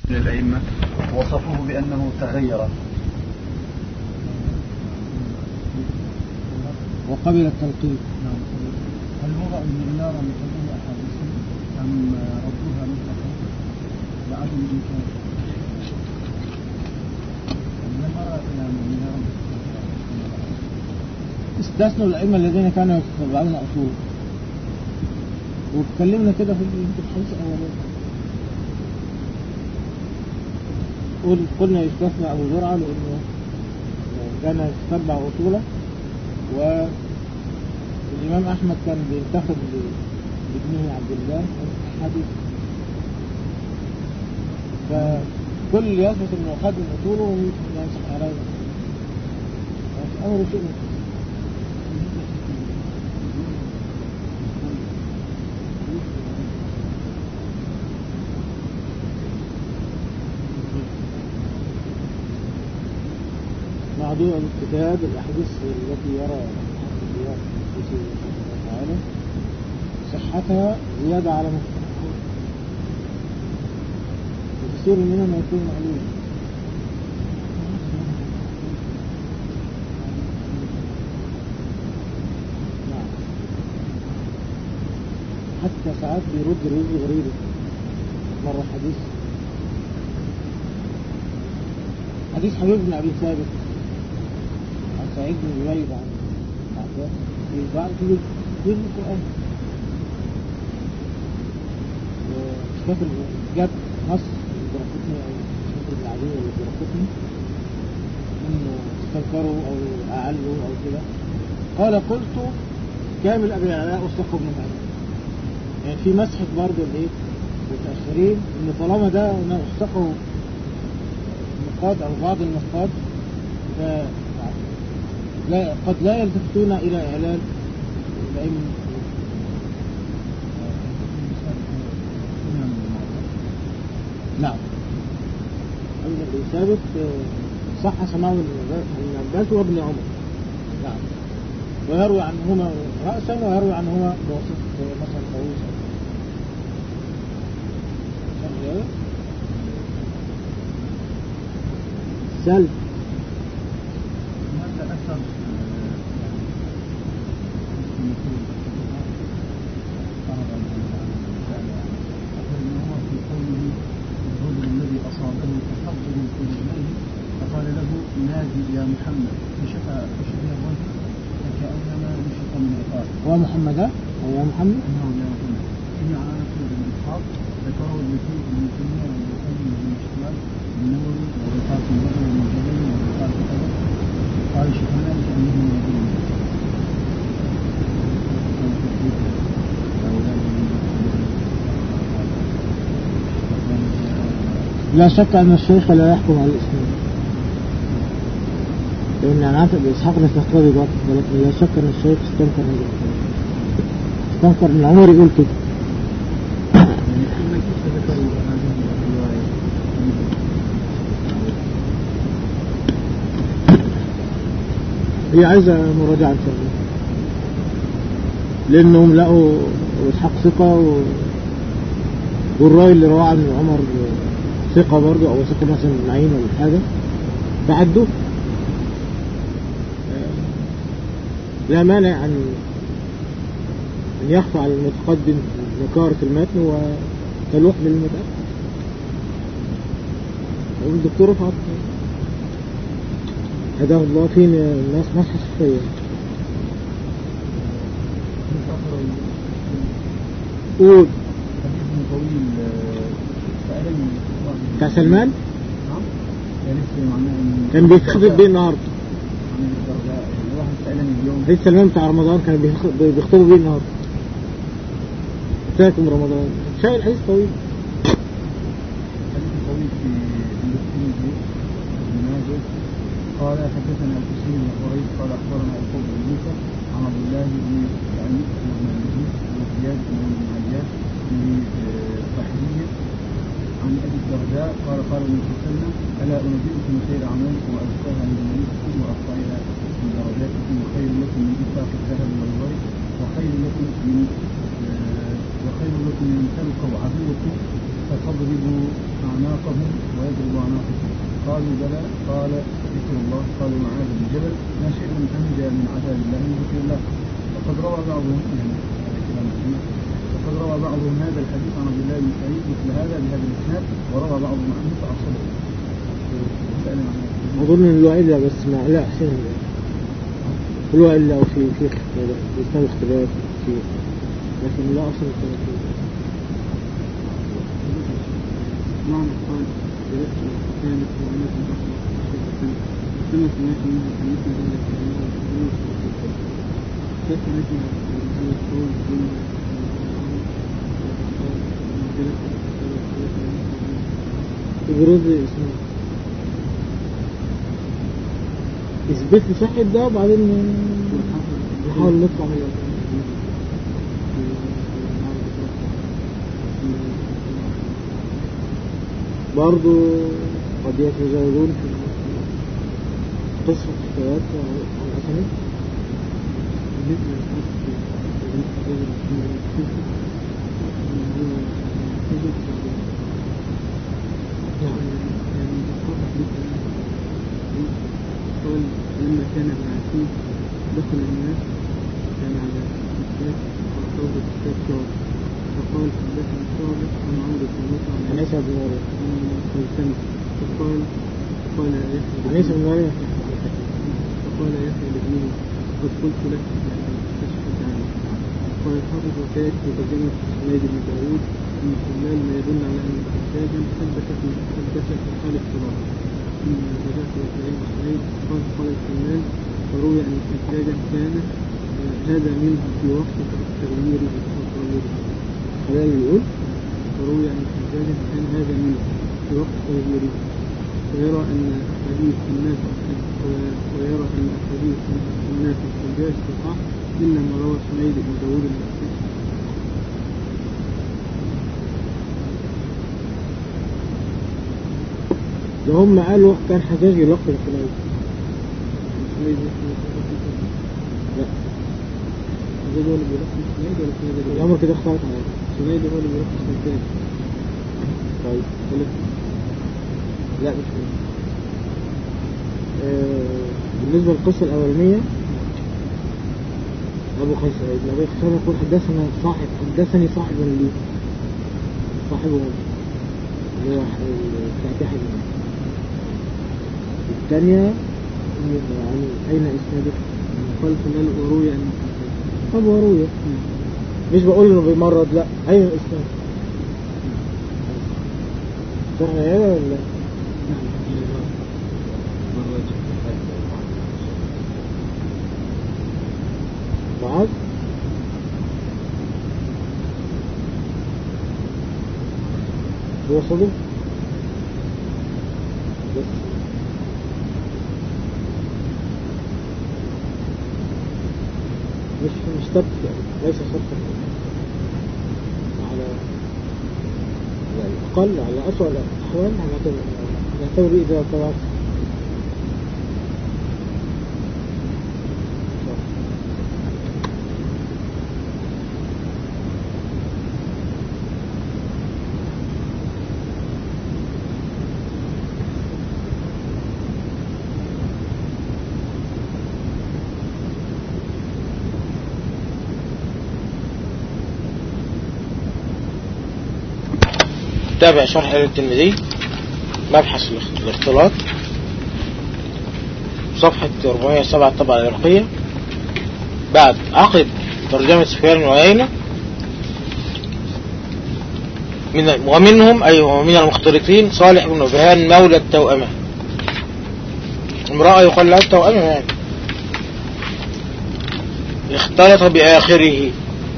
الأئمة وصفوه بأنه تغير وقبل التلقين. هل وضع المعيار مثل أحاديث أم ردوها مطلقا لعدم الإمكان؟ استثنوا الأئمة الذين كانوا يتبعون أصول، واتكلمنا كده في الحديث الأولاني قلنا يستثنى أبو زرعة لأنه كان يتبع أصوله، والإمام أحمد كان بينتخب لابنه عبد الله حديث، فكل يثبت أنه أخذ من أصوله وينصح عليه أمر شيء معدوء الكتاب الأحاديث التي يرى تعالى صحتها زيادة على مستحقها وكثير منها ما يكون معلوم. نعم، حتى ساعات بيرد رد غريبة. مرة حديث حبيب بن أبي ثابت عن سعيد بن جبير عن عباس في بعض في القرآن، مش فاكر جاب نص درقتني أو مش فاكر بن عدي ولا درقتني إنه استنكروا أو أعلوا أو كده. قال قلت كامل أبي العلاء واستقوا بن معين، يعني في مسحة برضه الإيه متأخرين إن طالما ده استقوا النقاد أو بعض النقاد قد لا يلتفتون إلى إعلان الأئمة. نعم، ابن ثابت صح سماع ابن عباس وابن عمر. نعم، ويروي عنهما رأسا ويروي عنهما بواسطة مثلا طاووس. سلب فقال له نادي يا محمد فشفى الوجه فكأنما نشط من عقاب. ومحمد أو يا محمد؟ نعم يا محمد. إن على سورة الإسحاق ذكره المسيح بن تيمية والمسلم بن شكوان النووي ووفاة البدر بن جبل ووفاة القدر قال شفناه كأنه نبي. لا شك أن الشيخ لا يحكم على الإسلام، لأن أنا عارف بإسحاق نستقبل الوقت، ولكن لا شك أن الشيخ استنكر أن عمر يقول كده. هي عايزة مراجعة إن شاء الله، لأنهم لقوا إسحاق ثقة والرأي اللي رواه عن عمر ثقة برضو، أو ثقة مثلا معين ولا حاجة بعده، لا مانع أن يخفى على المتقدم نكارة المتن وتلوح للمتأخر. والدكتور رفعت هداه الله فين الناس مسحة صفية قول بتاع سلمان كان بيخطب بيه النهارده. حديث سلمان بتاع رمضان كان بيخطبوا بيه النهارده. ازيكم رمضان شايل حديث طويل. قال حدثنا الحسين بن قريش قال اخبرنا يعقوب بن موسى عن عبد الله بن سعيد بن المجيد وزياد بن عياش بن بحرية عن ابي الدرداء قال قال النبي صلى الله عليه وسلم الا انبئكم خير اعمالكم وازكاها لنبيكم وارفعها من درجاتكم وخير لكم من انفاق الذهب والورق وخير لكم من تلقوا عدوكم أضرب أعناقهم ويضرب أعناقهم. قالوا بلى. قال ذكر الله. قالوا معاذ بن جبل ما شيء أنجى من عذاب الله من ذكر الله. وقد روى بعضهم هذا الحديث عن عبد الله بن سعيد مثل هذا بهذا الإسناد، وروى بعضهم عنه فأصله. أظن إن له إلا بس ما لا أحسن له إلا في إسناد اختلاف فيه، لكن لا أصل فيه. معنى قال كانت وعنات الأخرى كما سمعت منها حديثنا إلا كلمة وكلمة كيف نجمع هذا القول بين يجرد اسمه اثبت لي صحة ده وبعدين نحاول نطلع من برضو قد يتجاوزون في قصة حكايات عن أسانيد قال لما كان العسيس دخل الناس كان على الكتاب وأصاب الكتاب فقال حدثني صالح عن عمرو بن مطعم عن عيسى بن مريم فقال عن عيسى بن مريم فقال يحيى لابنه قد قلت لك تشهد عني. قال الحافظ وكاد في ترجمة حميد بن داود أن الحلال ما يدل على أن الحجاجا حدث في حال الصلاة. إن الرجاء في كلام حميد قال الحلال فروي أن الحجاجا كان هذا منه في وقت التغيير خلال يقول فروي أن الحجاجا كان هذا منه في وقت تغييره ويرى أن حديث الناس الحجاج صحاح إلا ما روى حميد بن داود المحسن. ده هم قالوا كان حجاج يلقب الحلال. لا حجاج هو اللي بيلقب حميد ولا حميد الأمر كده اختلط عليه. حميد هو اللي بيلقب حجاج. طيب لا مش بالنسبة للقصة الأولانية أبو خيسر ابن أبي خيسر يقول حدثني صاحبا لي صاحبه اللي هو الفاتحة الثانية يعني أين إسناده؟ قال فلان وروي أن طب وروي مش بقول إنه بيمرض لا أين الإسناد؟ صحنا هذا ولا معاذ هو صدق بس مش تبت يعني ليس شرطا على الأقل على أسوأ الأحوال نعتبر إذا طلعت تابع شرح الترمذي مبحث الاختلاط صفحة 407 الطبعة العراقية بعد عقد ترجمة سفيان بن عيينة ومنهم أي ومن المختلطين صالح بن نبهان مولى التوأمة امرأة يقال لها التوأمة يعني اختلط بآخره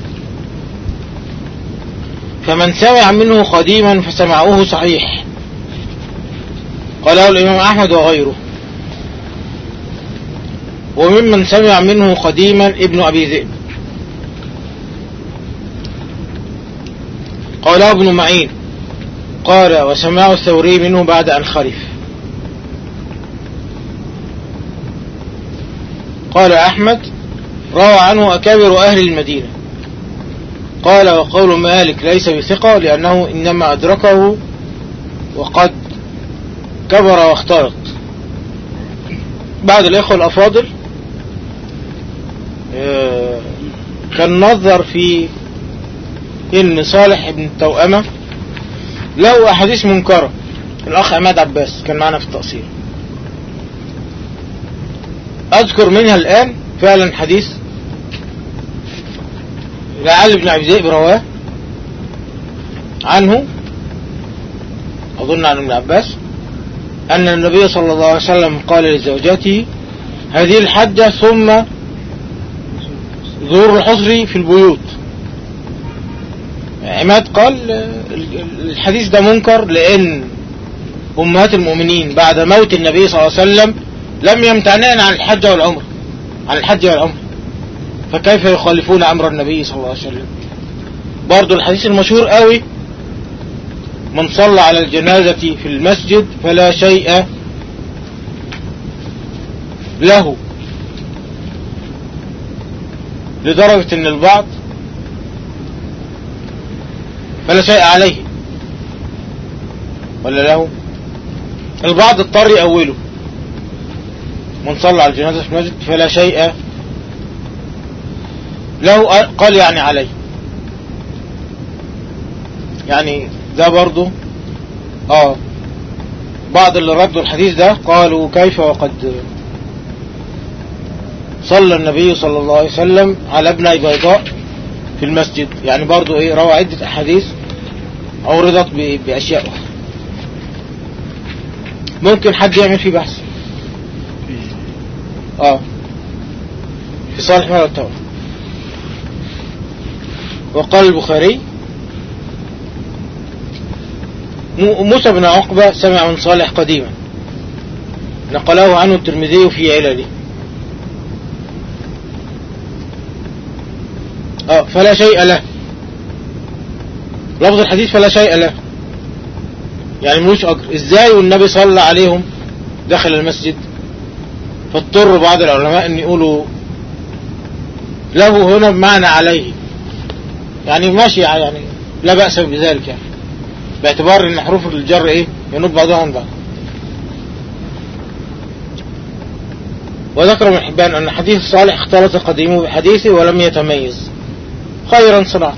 فمن سمع منه قديما فسمعوه صحيح قاله الإمام أحمد وغيره وممن سمع منه قديما ابن أبي ذئب قاله ابن معين قال وسمع الثوري منه بعد أن خلف قال أحمد روى عنه أكابر أهل المدينة قال وقول مالك ليس بثقة لأنه إنما أدركه وقد كبر واختلط. بعض الإخوة الأفاضل كان نظر في إن صالح بن التوأمة له أحاديث منكرة. الأخ عماد عباس كان معنا في التقصير، أذكر منها الآن فعلا حديث لعل بن أبي ذئب رواه عنه، أظن عن ابن عباس، أن النبي صلى الله عليه وسلم قال لزوجاته هذه الحجة ثم ظهور الحصر في البيوت. عماد قال الحديث ده منكر لأن أمهات المؤمنين بعد موت النبي صلى الله عليه وسلم لم يمتعنين عن الحج والعمر، عن الحج والعمر، فكيف يخالفون أمر النبي صلى الله عليه وسلم؟ برضو الحديث المشهور قوي من صلى على الجنازة في المسجد فلا شيء له، لدرجة ان البعض فلا شيء عليه ولا له، البعض اضطر يأوله من صلى على الجنازة في المسجد فلا شيء له، قال يعني عليه، يعني ده برضو بعض اللي ردوا الحديث ده قالوا كيف وقد صلى النبي صلى الله عليه وسلم على ابني بيضاء في المسجد، يعني برضو روى عدة أحاديث عورضت بأشياء أخرى. ممكن حد يعمل فيه بحث في صالح مال التوبة. وقال البخاري موسى بن عقبة سمع من صالح قديما، نقله عنه الترمذي في علله. فلا شيء له، لفظ الحديث فلا شيء له، يعني ملوش أجر. ازاي والنبي صلى عليهم دخل المسجد؟ فاضطر بعض العلماء ان يقولوا له هنا بمعنى عليه، يعني ماشي، يعني لا بأس بذلك، يعني باعتبار ان حروف الجر ينوب بعضها عن بعض. وذكر ابن حبان ان حديث صالح اختلط قديمه بحديثه ولم يتميز، خيرا صنعت.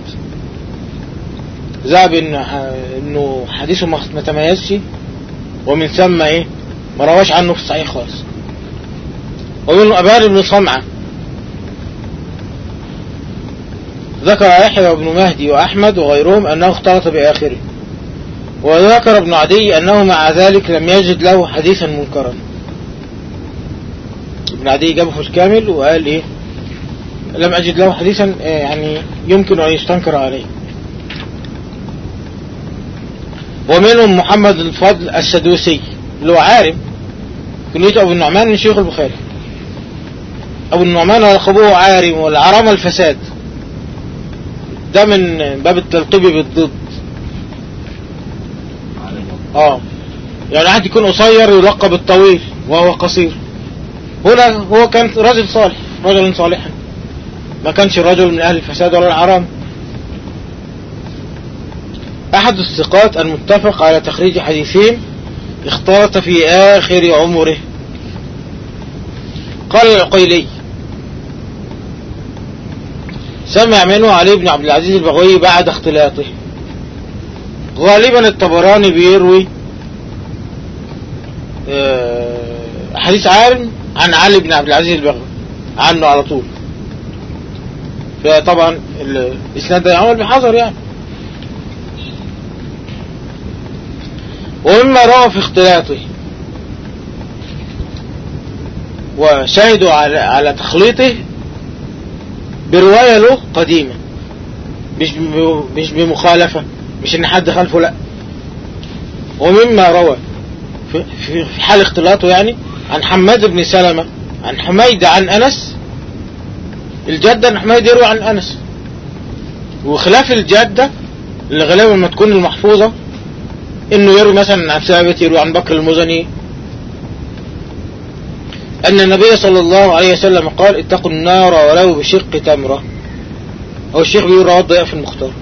ذهب انه حديثه ما تميزش، ومن ثم ما رواش عنه في الصحيح خالص. ومنه أبان بن صمعة ذكر يحيى بن مهدي وأحمد وغيرهم أنه اختلط بآخره. وذكر ابن عدي أنه مع ذلك لم يجد له حديثا منكرا. ابن عدي جابه في الكامل وقال لم أجد له حديثا يعني يمكن أن يستنكر عليه. ومنهم محمد الفضل السدوسي اللي هو عارم، كنيته أبو النعمان من شيخ البخاري. أبو النعمان ولقبوه عارم والعرام الفساد، ده من باب التلقيب بالضد. يعني واحد يكون قصير يلقب الطويل وهو قصير. هنا هو كان رجل صالح، رجل صالحا، ما كانش رجل من أهل الفساد ولا العرام. أحد الثقات المتفق على تخريج حديثين اختلط في آخر عمره. قال العقيلي سمع منه علي بن عبد العزيز البغوي بعد اختلاطه. غالبا الطبراني بيروي حديث عارم عن علي بن عبد العزيز البغوي عنه على طول، فطبعا الإسناد ده يعمل بحذر يعني. ومما روى في اختلاطه وشاهدوا على تخليطه برواية له قديمة، مش بمخالفة، مش ان حد خلفه، لا. ومما روى في حال اختلاطه يعني عن حماد بن سلمة عن حميد عن أنس، الجدة عن حميد يروي عن أنس، وخلاف الجدة اللي غالبا ما تكون المحفوظة انه يروي مثلا عن ثابت، يروي عن بكر المزني أن النبي صلى الله عليه وسلم قال اتقوا النار ولو بشق تمرة. هو الشيخ بيقول رواه الضياء في المختار،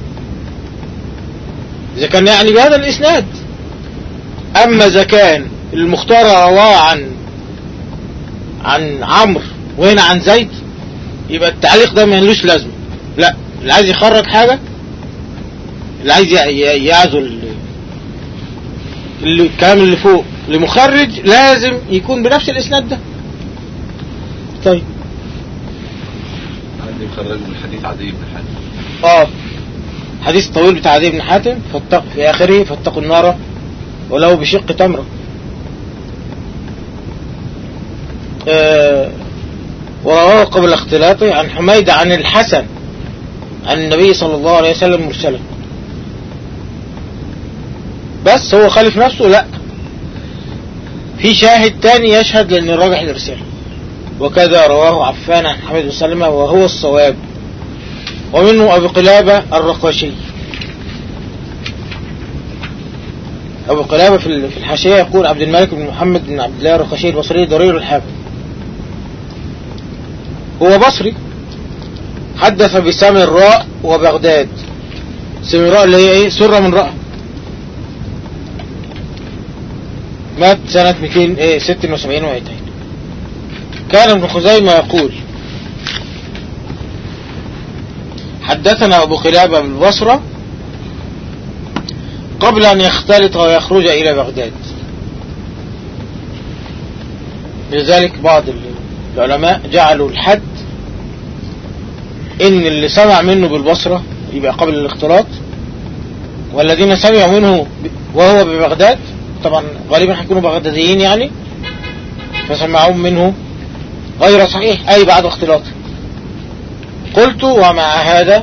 إذا كان يعني بهذا الإسناد. أما إذا كان المختار رواه عن عمرو وهنا عن زيد، يبقى التعليق ده ما لوش لازمه. لا، اللي عايز يخرج حاجة، اللي عايز يعزل الكلام اللي فوق لمخرج، لازم يكون بنفس الإسناد ده. طيب عندي مخرج من حديث عدي بن حاتم. حديث طويل بتاع عدي بن حاتم، في آخره فاتقوا النار ولو بشق تمرة. ورواه قبل اختلاطه عن حميد عن الحسن عن النبي صلى الله عليه وسلم مرسلا. بس هو خالف نفسه؟ لا، في شاهد تاني يشهد لأن الراجح الإرسال. وكذا رواه عفان عن حميد بن سلمة وهو الصواب. ومنه أبو قلابة الرقاشي. أبو قلابة في الحاشية يقول عبد الملك بن محمد بن عبد الله الرقاشي البصري ضرير الحافظ، هو بصري، حدث بسامراء وبغداد. سامراء اللي هي ايه؟ سرة من رأى. مات سنة 276 و200. كان ابن خزيمة يقول حدثنا أبو قلابة بالبصرة قبل أن يختلط ويخرج إلى بغداد. لذلك بعض العلماء جعلوا الحد إن اللي سمع منه بالبصرة يبقى قبل الاختلاط، والذين سمعوا منه وهو ببغداد طبعا غالبا هيكونوا بغداديين يعني، فسمعون منه غير صحيح أي بعد اختلاط. قلت ومع هذا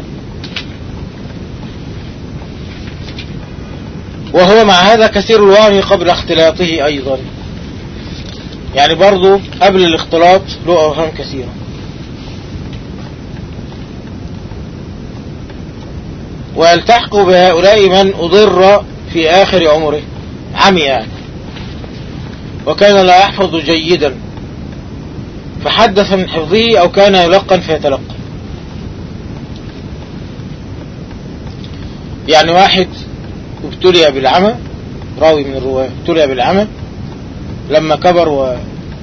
وهو مع هذا كثير الوهم قبل اختلاطه أيضا، يعني برضو قبل الاختلاط له أوهام كثيرة. ويلتحق بهؤلاء من أضر في آخر عمره عمي يعني، وكان لا يحفظ جيدا فحدث من حفظه أو كان يلقن فيتلقى. يعني واحد ابتلي بالعمى، راوي من الرواة ابتلي بالعمى لما كبر وفي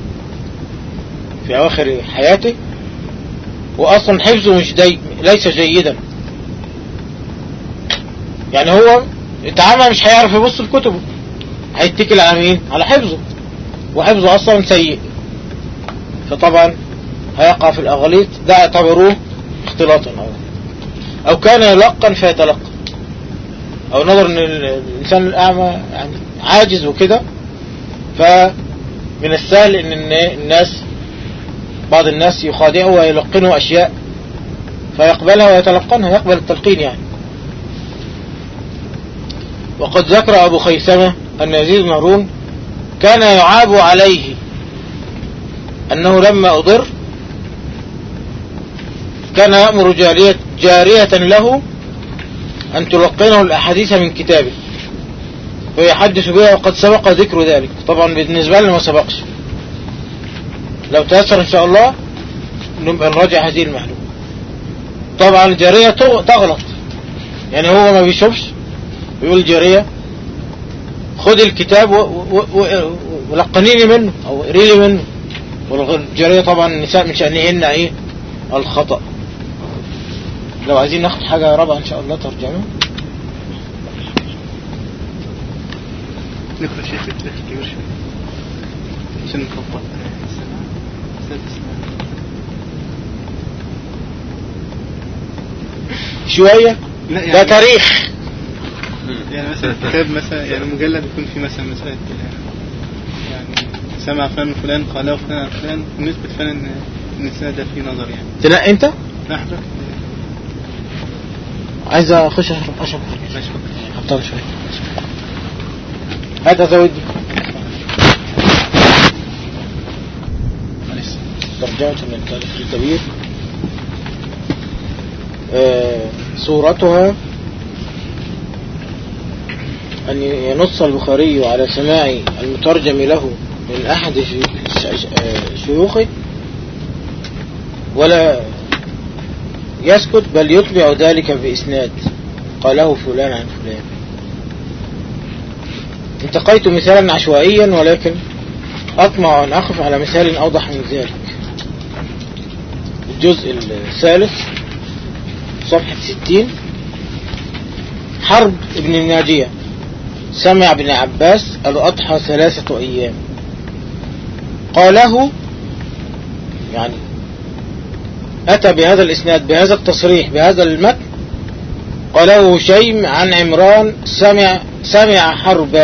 أواخر حياته، وأصلا حفظه ليس جيدا، يعني هو اتعمى مش هيعرف يبص في كتبه، هيتكل على مين؟ على حفظه، وحفظه أصلا سيء، فطبعا هيقع في الأغاليط. ده اعتبروه اختلاطا أو كان يلقن فيتلقى، أو نظر أن الإنسان الأعمى يعني عاجز وكده، فمن السهل أن بعض الناس يخادعوا ويلقنوا أشياء فيقبلها ويتلقنها، يقبل التلقين يعني. وقد ذكر أبو خيثمة أن يزيد بن هارون كان يعاب عليه أنه لما أضر كان يأمر جارية له أن تلقنه الأحاديث من كتابه ويحدث بها، وقد سبق ذكر ذلك. طبعا بالنسبة لنا ما سبقش، لو تأثر إن شاء الله نبقى نراجع هذه المعلومة. طبعا الجارية تغلط، يعني هو ما بيشوفش، يقول الجارية خد الكتاب ولقنيني منه أو قريلي منه، والجارية طبعا النساء من شأنهن ايه؟ الخطأ. لو عايزين ناخد حاجة رابعة ان شاء الله ترجمة. نقرأ شيء كبير شوي عشان نخطأ. شوية لا يعني ده تاريخ، يعني مثلا كتاب مثلا يعني مجلد يكون فيه مثلا مسألة يعني سمع فلان فلان قاله فلان عن فلان، ونسبة فلان ان السنة ده فيه نظر يعني. تلاقي انت لا حضرتك عايز اخش اشرب ماشي حطها شوية. هات ازود ترجمة من التاريخ الكبير. صورتها أن ينص البخاري على سماع المترجم له من أحد شيوخه، ولا يسكت بل يتبع ذلك بإسناد قاله فلان عن فلان. انتقيت مثالا عشوائيا ولكن أطمع أن أقف على مثال أوضح من ذلك. الجزء الثالث صفحة 60. حرب ابن الناجية سمع ابن عباس الأضحى 3 أيام. قاله يعني أتى بهذا الإسناد بهذا التصريح بهذا المتن. قاله هشيم عن عمران سمع حرب.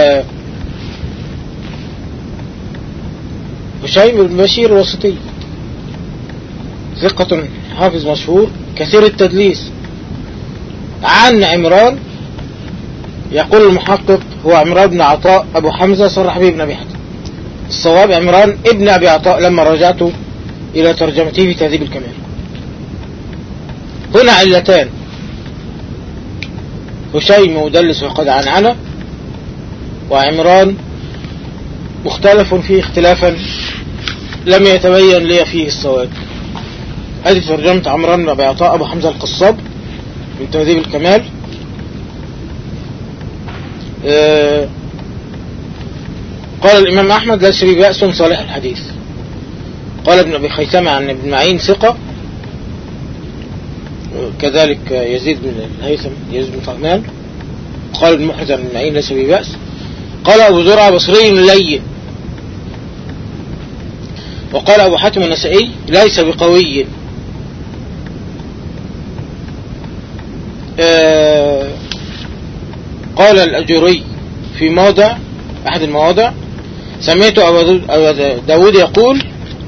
هشيم بن بشير الوسطي ثقة حافظ مشهور كثير التدليس. عن عمران يقول المحقق هو عمران بن عطاء أبو حمزة صرح به ابن أبي حاتم. الصواب عمران ابن أبي عطاء لما رجعت إلى ترجمته في تهذيب الكمال. هنا علتان: هشيم مدلس وقد عنعنه، وعمران مختلف فيه اختلافا لم يتبين لي فيه الصواب. هذه ترجمة عمران بن أبي عطاء أبو حمزة القصاب من تهذيب الكمال. قال الإمام أحمد ليس به بأس صالح الحديث. قال ابن أبي خيثمة عن ابن معين ثقة، كذلك يزيد بن الهيثم يزيد بن فهمان. قال ابن محرز عن ابن معين ليس به بأس. قال أبو زرعة بصري لين. وقال أبو حاتم النسائي ليس بقوي. قال الأجري في موضع أحد المواضع: سمعت أبو داود يقول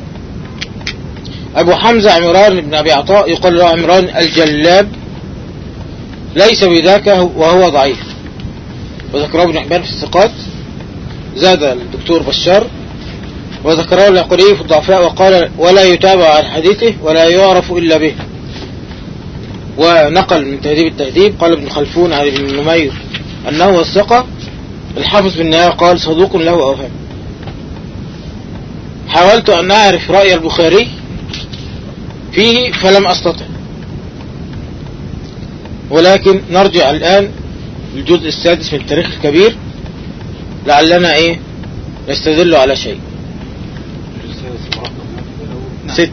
أبو حمزة عمران بن أبي عطاء يقال له عمران الجلاب ليس بذاك وهو ضعيف. وذكره ابن حبان في الثقات. زاد الدكتور بشار وذكره العقلي في الضعفاء وقال ولا يتابع عن حديثه ولا يعرف إلا به. ونقل من تهذيب التهذيب قال ابن خلفون عن ابن نمير أنه الثقة. الحافظ في النهاية قال صدوق له أوهام. حاولت أن أعرف رأي البخاري فيه فلم أستطع، ولكن نرجع الآن للجزء السادس من التاريخ الكبير لعلنا نستدل على شيء. 6.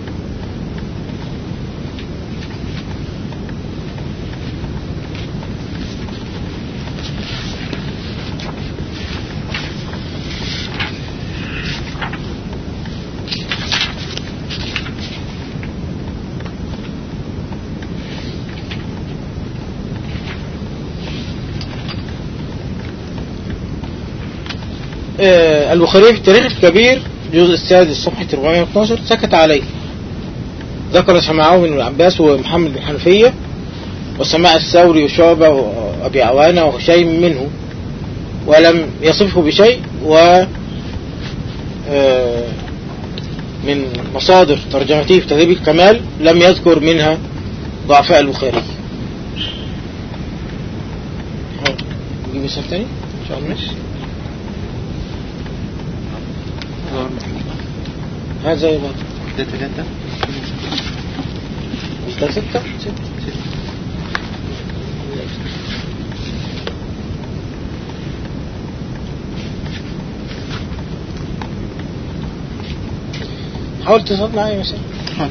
البخاري في التاريخ الكبير الجزء السادس صفحة 412 سكت عليه. ذكر سماعه من ابن عباس ومحمد بن حنفية وسماع الثوري وشعبة وأبي عوانة وهشيم منه، ولم يصفه بشيء. و من مصادر ترجمته في تهذيب الكمال لم يذكر منها ضعفاء البخاري. نجيب مثال تاني إن شاء الله. هذا يبقى ده 3 ده 6. حاول تصل معي مثلا.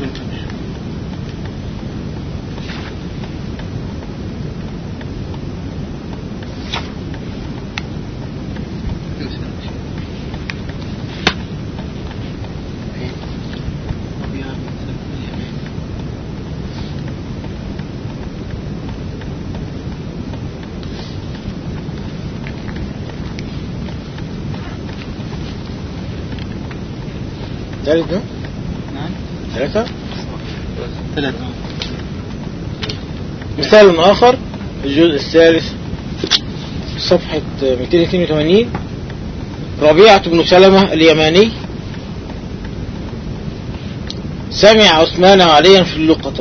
ثالث ده؟ نعم 3. 3. مثال آخر الجزء الثالث صفحة 282. ربيعة بن سلمة اليماني سمع عثمان وعليا في اللقطة.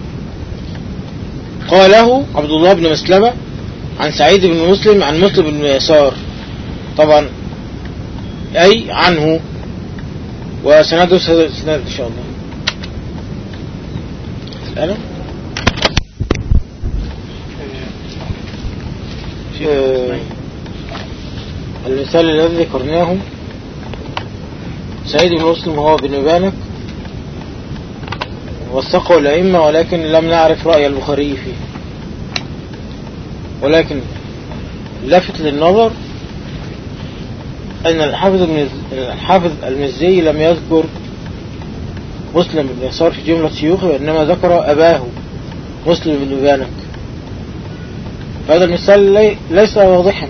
قاله عبد الله بن مسلمة عن سعيد بن مسلم عن مسلم بن يسار طبعا أي عنه، وسنده سند إن شاء الله. الآن المثال الذي ذكرناه سعيد بن مسلم هو بن بانك وثقه الأئمة، ولكن لم نعرف رأي البخاري فيه. ولكن لفت للنظر أن الحافظ المزي لم يذكر مسلم بن يسار في جملة شيوخه، وإنما ذكر أباه مسلم بن بانك. فهذا المثال ليس واضحا،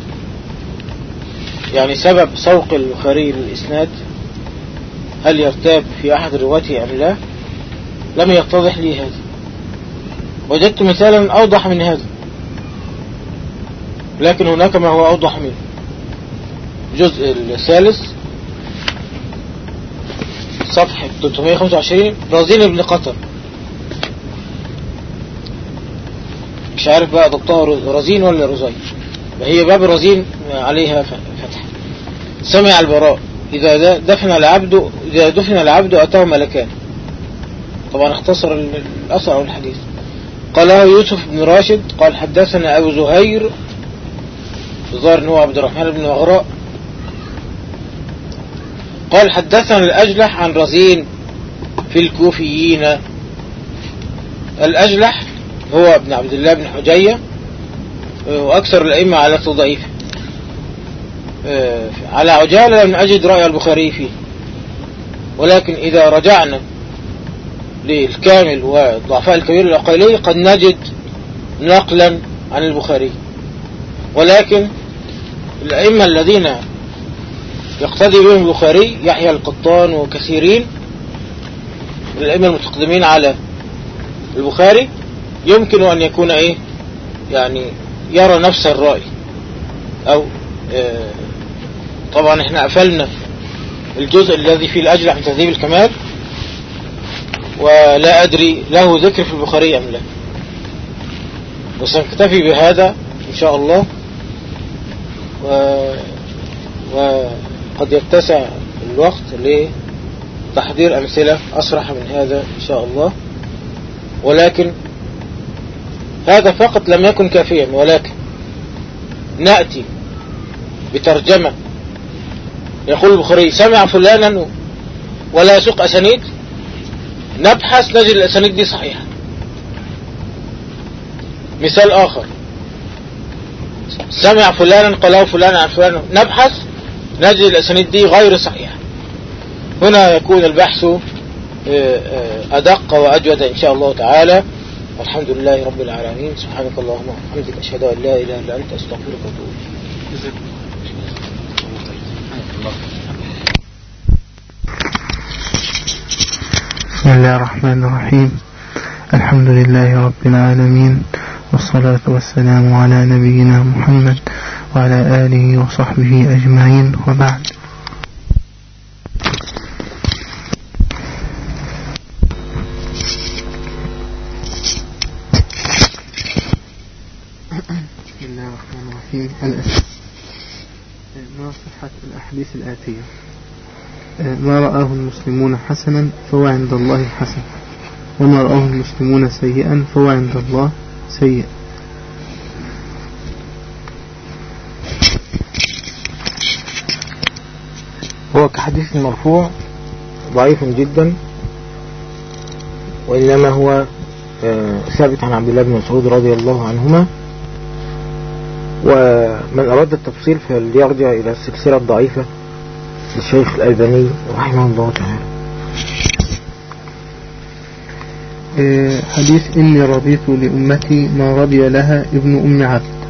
يعني سبب سوق البخاري للإسناد هل يرتاب في أحد رواته أم لا، لم يتضح لي هذا. وجدت مثالا أوضح من هذا، لكن هناك ما هو أوضح منه. الجزء الثالث صفحة 325 رزين بن قطر، مش عارف بقى ضبطها رزين ولا رزين، وهي باب رزين عليها فتح. سمع البراء إذا دفن العبد أتاه ملكان. طبعا اختصر الأثر أو الحديث. قاله يوسف بن راشد قال حدثنا أبو زهير الظاهر أنه عبد الرحمن بن غراء قال حدثنا الأجلح عن رزين في الكوفيين. الأجلح هو ابن عبد الله بن حجية، وأكثر الأئمة على تضعيفه. على عجالة لم أجد رأي البخاري فيه، ولكن إذا رجعنا للكامل والضعفاء الكبير العقيلي قد نجد نقلا عن البخاري. ولكن الأئمة الذين يقتدي بهم البخاري يحيى القطان وكثيرين من الأئمة المتقدمين على البخاري يمكن أن يكون يعني يرى نفس الرأي. أو طبعا احنا قفلنا الجزء الذي فيه الأجلح من تهذيب الكمال، ولا أدري له ذكر في البخاري أم لا، وسنكتفي بهذا إن شاء الله. وقد يتسع الوقت لتحضير أمثلة أصرح من هذا إن شاء الله، ولكن هذا فقط لم يكن كافيا. ولكن نأتي بترجمة يقول البخاري سمع فلانا ولا يسوق أسانيد، نبحث نجد الأسانيد دي صحيحة. مثال آخر سمع فلانا قاله فلانا عن فلانا، نبحث نجد الأسانيد دي غير صحيحة. هنا يكون البحث أدق وأجود إن شاء الله تعالى. والحمد لله رب العالمين. سبحانك اللهم وبحمدك أشهد أن لا إله إلا أنت أستغفرك وأتوب إليك. بسم الله الرحمن الرحيم. الحمد لله رب العالمين، والصلاة والسلام على نبينا محمد وعلى آله وصحبه أجمعين، وبعد. بسم الله الرحمن الرحيم. ما صحة الأحاديث الآتية: ما رآه المسلمون حسنا فهو عند الله حسن، وما رآه المسلمون سيئا فهو عند الله سيء. هو كحديث مرفوع ضعيف جدا، وإنما هو ثابت عن عبد الله بن مسعود رضي الله عنهما. ومن أراد التفصيل فليرجع إلى السلسلة الضعيفة للشيخ الألباني رحمه الله تعالى. حديث إني رضيت لأمتي ما رضي لها ابن أم عبد.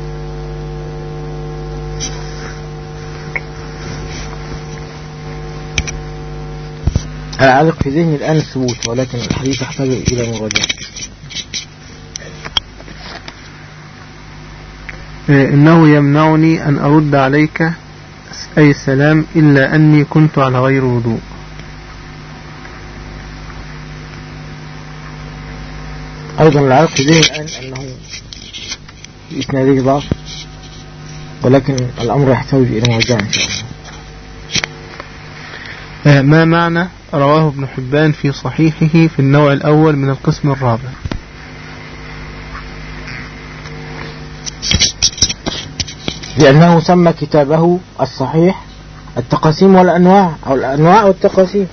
العالق في ذهني الآن الثبوت، ولكن الحديث يحتاج إلى مراجعة. إنه يمنعني أن أرد عليك أي السلام إلا أني كنت على غير وضوء. أيضا العالق في ذهني الآن أنه إسناده ضعف، ولكن الأمر يحتاج إلى مراجعة إن شاء الله. ما معنى رواه ابن حبان في صحيحه في النوع الأول من القسم الرابع؟ لأنه سمى كتابه الصحيح التقاسيم والأنواع أو الأنواع والتقاسيم.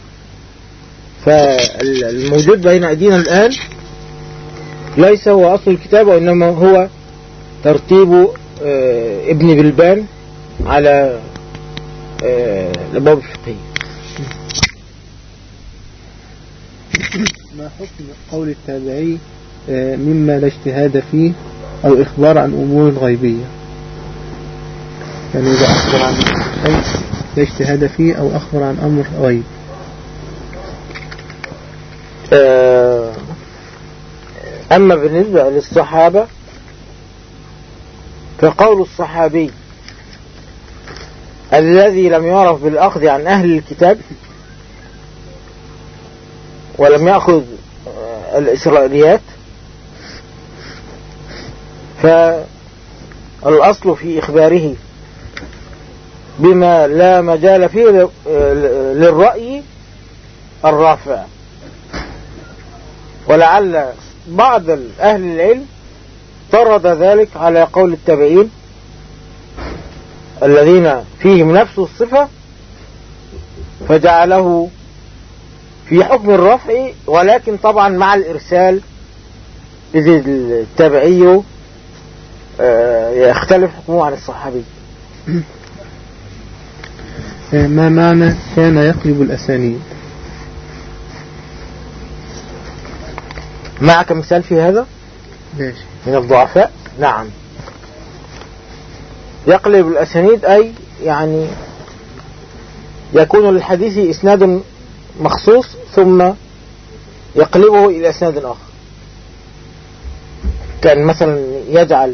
فالموجود بين أيدينا الآن ليس هو أصل الكتاب، وإنما هو ترتيب ابن بلبان على الأبواب الفقهية. ما حكم قول التابعي مما لا اجتهاد فيه أو إخبار عن أمور غيبية؟ يعني إذا أخبر عن شيء لا اجتهاد فيه أو أخبر عن أمر غيب. أما بالنسبة للصحابة فقول الصحابي الذي لم يعرف بالأخذ عن أهل الكتاب ولم يأخذ الإسرائيليات فالأصل في إخباره بما لا مجال فيه للرأي الرافع. ولعل بعض أهل العلم طرد ذلك على قول التابعين الذين فيهم نفس الصفة فجعله في حكم الرفع، ولكن طبعا مع الإرسال إذ التابعي يختلف حكمه عن الصحابي. ما معنى كان يقلب الأسانيد؟ معك مثال في هذا ماشي. من الضعفاء؟ نعم. يقلب الأسانيد أي يعني يكون للحديث إسناد مخصوص ثم يقلبه إلى إسناد آخر. كان مثلا يجعل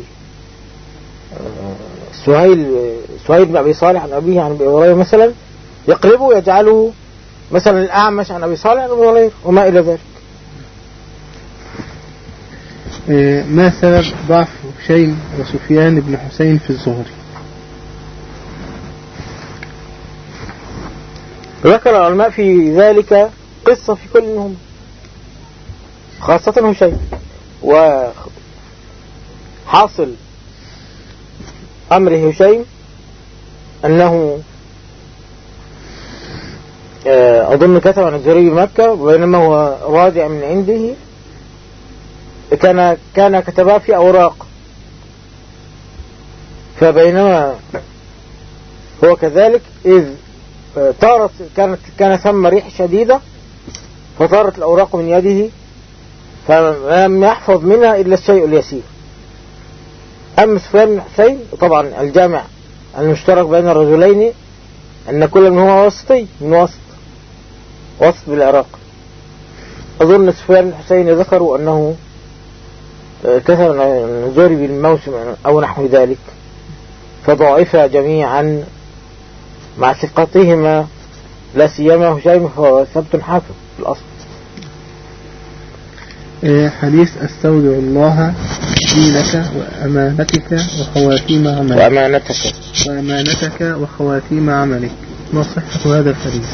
سهيل بن أبي صالح عن أبيه عن أبي هريرة مثلا يقلبه يجعله مثلا الأعمش عن أبي صالح عن أبي هريرة وما إلى ذلك. ما سبب ضعف هشيم وسفيان بن حسين في الزهري؟ ذكر العلماء في ذلك قصة في كل منهم، خاصة هشيم. وحاصل أمر هشيم أنه أظن كتب عن الزهري بمكة، وبينما هو راجع من عنده كان كتبها في أوراق، فبينما هو كذلك إذ طارت كان ثم ريح شديدة فطارت الأوراق من يده فلم يحفظ منها إلا الشيء اليسير. أما سفيان بن حسين طبعا الجامع المشترك بين الرجلين أن كل من هو وسطي من وسط بالعراق. أظن سفيان بن حسين ذكروا أنه كثر الزهري بالموسم أو نحو ذلك، فضعفا جميعا مع ثقتهما، لا سيما هشيم فهو ثبت حافظ في الأصل. حديث استودع الله دينك وأمانتك وخواتيم عملك وأمانتك وخواتيم عملك، ما صحة هذا الحديث؟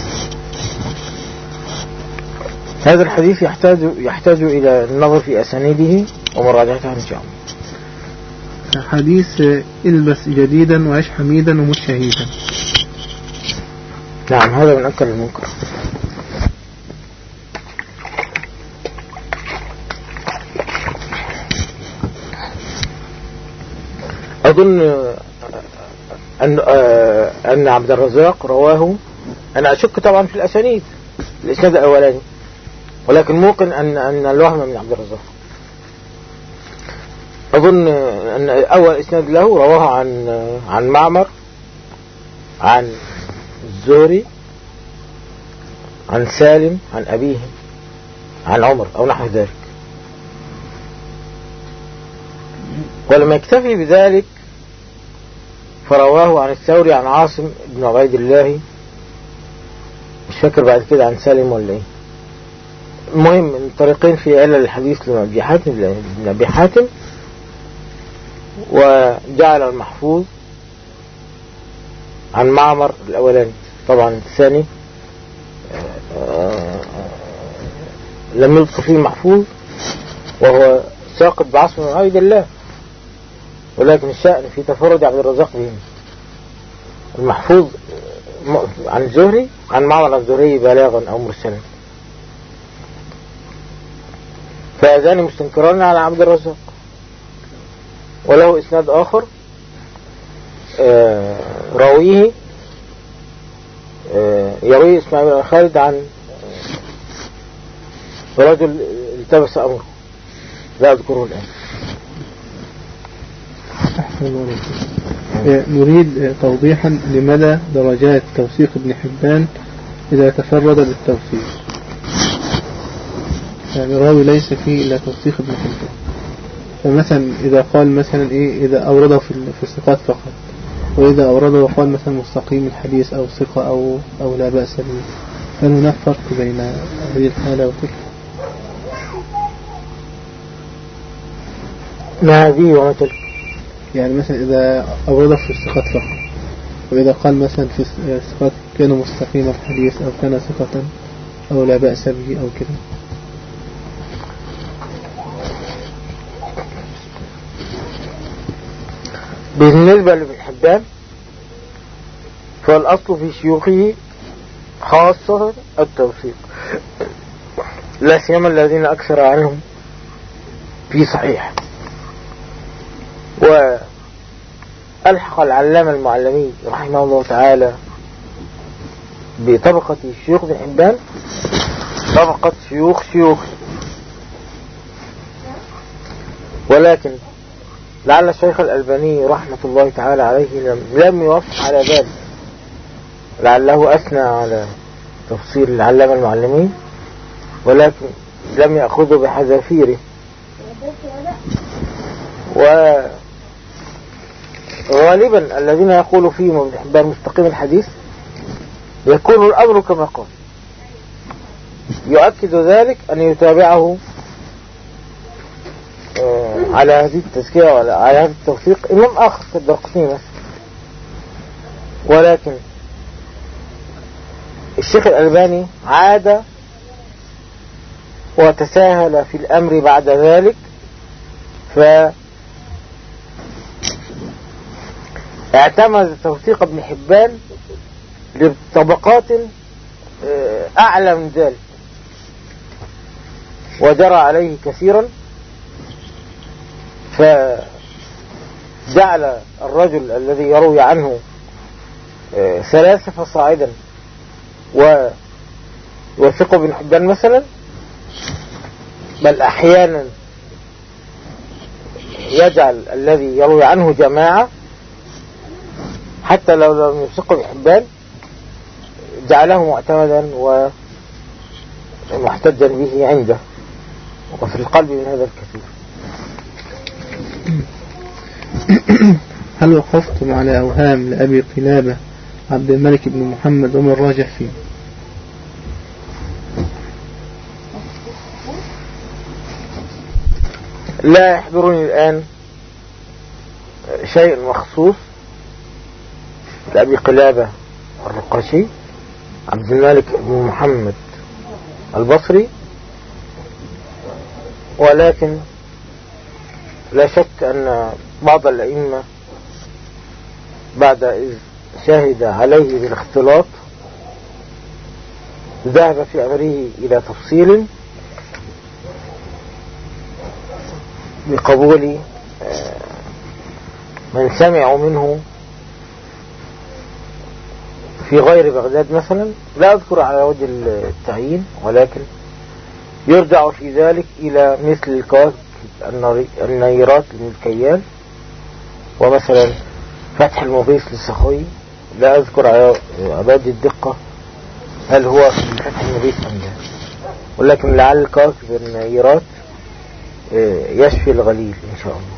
هذا الحديث يحتاج إلى النظر في أسانيده ومراجعتها إن شاء الله. حديث البس جديدا وعيش حميدا ومت شهيدا. نعم، هذا من أكل المنكر. أظن أن عبد الرزاق رواه. أنا أشك طبعا في الأسانيد الإسناد الأولاني، ولكن موقن أن الوهم من عبد الرزاق. أظن أن أول إسناد له رواه عن معمر عن الزهري عن سالم عن أبيه عن عمر أو نحو ذلك. ولما يكتفي بذلك فرواه عن الثوري عن عاصم بن عبيد الله، مش فاكر بعد كده عن سالم ولا ايه. المهم من طريقين في علل الحديث لابن أبي حاتم، وجعل المحفوظ عن معمر الأولاني. طبعا الثاني لم يذكر فيه المحفوظ وهو ساقط بعاصم بن عبيد الله، ولكن الشأن في تفرد عبد الرزاق بهم. المحفوظ عن الزهري عن معمر الزهري بلاغا أو مرسلا، فهذان مستنكران على عبد الرزاق. وله إسناد آخر راويه يروي إسماعيل بن خالد عن رجل التبس أمره، لا أذكره الآن. نريد توضيحا لمدى درجات توثيق ابن حبان إذا تفرد بالتوثيق. يعني راوي ليس فيه إلا توثيق ابن حبان، فمثلا إذا قال مثلا إذا أورده في الثقات فقط، وإذا أورده وقال مثلا مستقيم الحديث أو ثقة أو لا بأس به، هل هناك فرق بين هذه الحالة وتلك؟ ما هذه ومثل؟ يعني مثلا إذا أورده في الثقات فقط، وإذا قال مثلا في الثقات كان مستقيم الحديث أو كان ثقة أو لا بأس به أو كده. بالنسبة لابن حبان فالأصل في شيوخه خاصة التوثيق، لا سيما الذين أكثر عنهم في صحيح. وألحق العلامة المعلمي رحمه الله تعالى بطبقة شيوخ ابن حبان طبقة شيوخ، ولكن لعل الشيخ الألباني رحمة الله تعالى عليه لم يوافق على ذلك، لعله أثنى على تفسير العلامة المعلمي ولكن لم يأخذه بحذافيره. وغالبا الذين يقولوا فيهم ابن حبان مستقيم الحديث يكون الأمر كما قال. يؤكد ذلك أن يتابعه على هذه التزكية وعلى هذا التوثيق إمام آخر كالدرقطني مثلا. ولكن الشيخ الألباني عاد وتساهل في الأمر بعد ذلك، فاعتمد توثيق ابن حبان لطبقات أعلى من ذلك وجرى عليه كثيرا، فجعل الرجل الذي يروي عنه ثلاثة فصاعدا ويوثق ابن حبان مثلا، بل أحيانا يجعل الذي يروي عنه جماعة حتى لو لم يوثق ابن حبان جعله معتمدا ومحتجا به عنده، وفي القلب من هذا الكثير. هل وقفتم على أوهام لأبي قلابة عبد الملك بن محمد وما الراجح فيه؟ لا يحضرني الآن شيء مخصوص لأبي قلابة الرقاشي عبد الملك بن محمد البصري، ولكن لا شك أن بعض الأئمة بعد إذ شهد عليه بالاختلاط ذهب في أمره إلى تفصيل بقبول من سمعوا منه في غير بغداد مثلا، لا أذكر على وجه التعيين، ولكن يرجع في ذلك إلى مثل الكواكب النيرات للكيال، ومثلا فتح المغيث للسخوي، لا أذكر على وجه الدقة هل هو في فتح المغيث أم لا، ولكن لعل الكواكب النيرات يشفي الغليل إن شاء الله.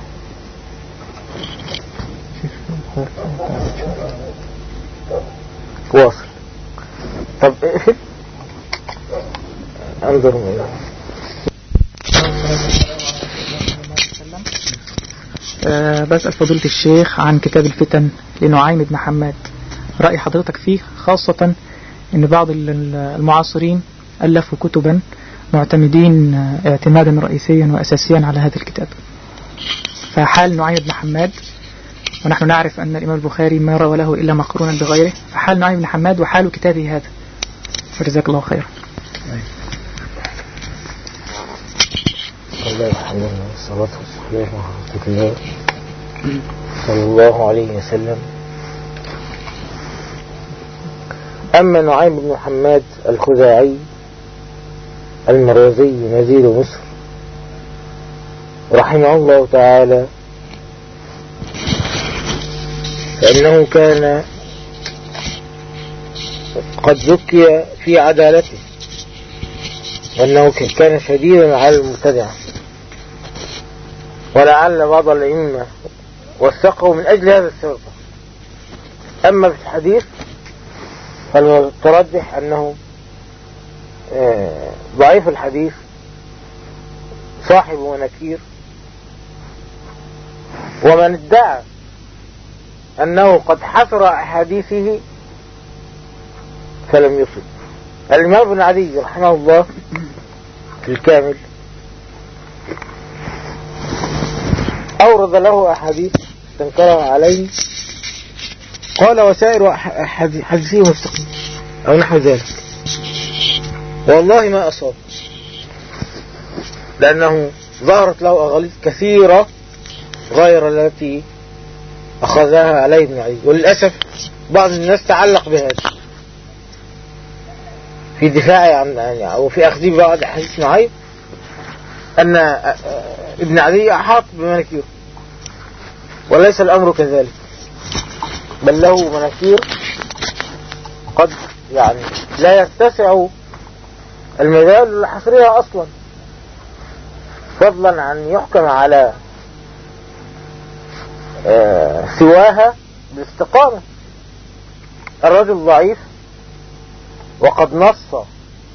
واصل. طب اقفل انظر بسأل فضيلة الشيخ عن كتاب الفتن لنعيم بن حماد، رأي حضرتك فيه، خاصة ان بعض المعاصرين ألفوا كتبا معتمدين اعتمادا رئيسيا وأساسيا على هذا الكتاب. فحال نعيم بن حماد، ونحن نعرف أن الإمام البخاري ما روى له إلا مقرونا بغيره، فحال نعيم بن حماد وحال كتابه هذا. وجزاك الله خيرا. الله الحمد لله والصلاة والسلام على رسول الله صلى الله عليه وسلم. أما نعيم بن حماد الخزاعي المروزي نزيل مصر رحمه الله تعالى، فإنه كان قد ذكي في عدالته، وأنه كان شديدا على المبتدعة، ولعل بعض الأئمة وثقه من أجل هذا السبب. أما في الحديث فالمترجح أنه ضعيف الحديث، صاحب مناكير، ومن ادعى أنه قد حصر أحاديثه فلم يصب. الإمام ابن عدي رحمه الله في الكامل أورد له أحاديث استنكرها عليه، قال وسائر حديثه مستقيم أو نحو ذلك، والله ما أصاب، لأنه ظهرت له أغاليط كثيرة غير التي أخذها عليه ابن عدي. وللأسف بعض الناس تعلق بهذا في دفاعه عن أو في أخذ بعض حديث نعيم، أن ابن عدي أحاط بمناكير، وليس الأمر كذلك، بل له مناكير قد يعني لا يتسع المجال لحصرها أصلا، فضلا عن يحكم على سواها بالاستقامة. الرجل ضعيف، وقد نص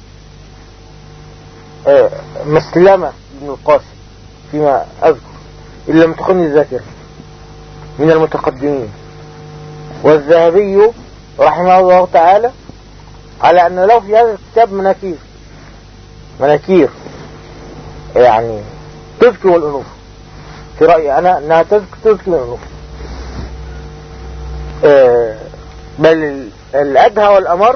مسلمة بن القاسم فيما أذكر إن لم تخني الذاكرة من المتقدمين، والذهبي رحمه الله تعالى على أن له في هذا الكتاب مناكير يعني تذكر والأنوف، في رأيي أنا أنها تذكر والأنوف، بل الأدهى والأمر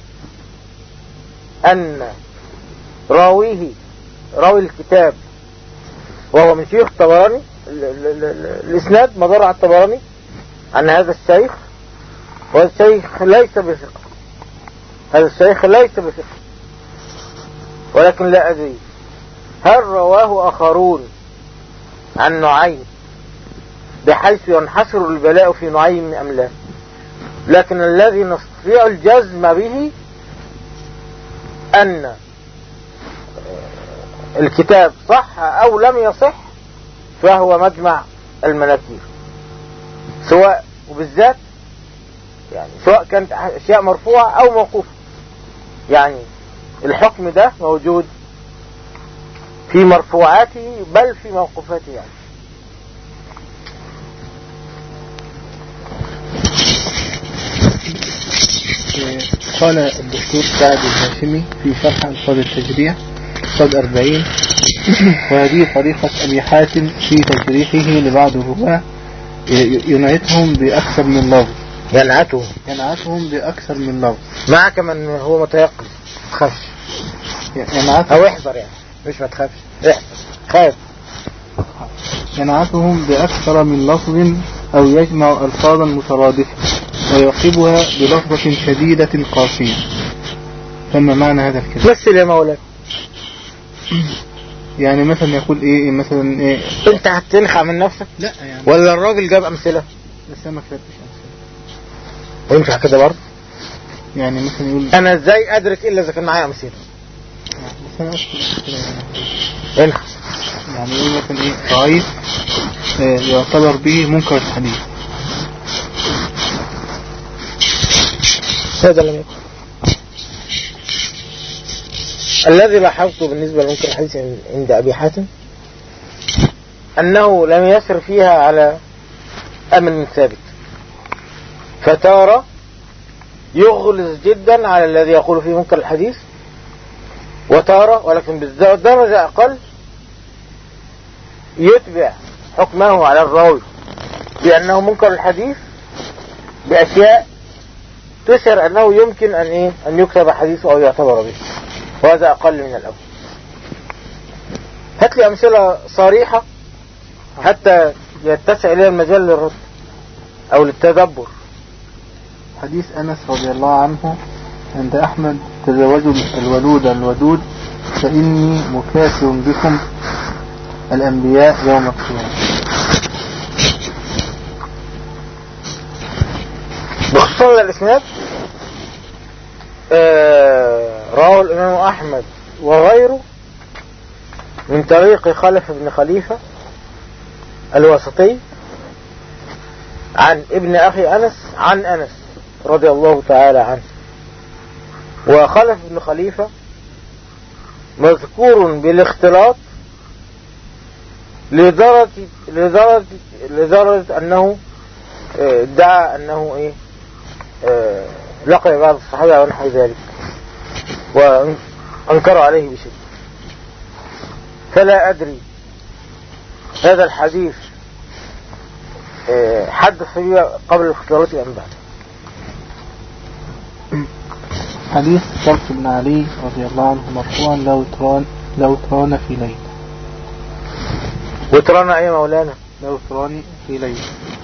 أن راوي الكتاب وهو من شيخ الطبراني، الإسناد مدار على الطبراني أن هذا الشيخ، وهذا الشيخ ليس بثقة، هذا الشيخ ليس بثقة، ولكن لا أدري هل رواه آخرون عن نعيم بحيث ينحصر البلاء في نعيم أم لا. لكن الذي نستطيع الجزم به أن الكتاب صح أو لم يصح، فهو مجمع المناكير، سواء وبالذات يعني سواء كانت أشياء مرفوعة أو موقوفة، يعني الحكم ده موجود في مرفوعاته بل في موقوفاته. يعني قال الدكتور سعد الهاشمي في شرح ألفاظ التجريح صد 40: وهذه طريقة أبي حاتم في تجريحه لبعض الرواة، ينعتهم بأكثر من لفظ، ينعتهم بأكثر من لفظ، معك من هو متيقظ تخافش أو احذر، يعني مش ما تخافش، خاف. ينعتهم بأكثر من لفظ أو يجمع ألفاظا مترادفة ويعقبها بلفظة شديدة قاسية. فما معنى هذا الكلام؟ مثل يا مولانا. يعني مثلا يقول ايه مثلا ايه، انت هتنخع من نفسك؟ لا يعني، ولا الراجل جاب امثله؟ بس ما كتبتش امثله. وينفع كده برضه؟ يعني مثلا يقول انا ازاي ادرك الا اذا كان معايا امثله؟ بس انا اذكر كده انخع. يعني يقول مثلا ايه ضعيف يعتبر به منكر الحديث. هذا لم يكن. الذي لاحظته بالنسبة لمنكر الحديث عند أبي حاتم أنه لم يسر فيها على أمر ثابت، فتارة يغلظ جدا على الذي يقول فيه منكر الحديث، وتارة ولكن بالدرجة أقل يتبع حكمه على الراوي بأنه منكر الحديث بأشياء تشعر أنه يمكن أن يكتب حديثه أو يعتبر به، وهذا أقل من الأول. هات لي أمثلة صريحة حتى يتسع إليه المجال للرد أو للتدبر. حديث أنس رضي الله عنه عند أحمد: تزوجوا الولود الودود فإني مكاثر بكم الأنبياء يوم القيامة. بخصوص الإسناد رواه الإمام أحمد وغيره من طريق خلف بن خليفة الواسطي عن ابن أخي أنس عن أنس رضي الله تعالى عنه. وخلف بن خليفة مذكور بالاختلاط لدرجة أنه ادعى أنه لقي بعض الصحابة ونحو ذلك وأنكر عليه بشدة. فلا أدري هذا الحديث حدث فيه قبل الاختلاط أم بعد. حديث طلق بن علي رضي الله عنه مرفوعا: لو تران في ليل. وترانا أي مولانا؟ لو تراني في ليل.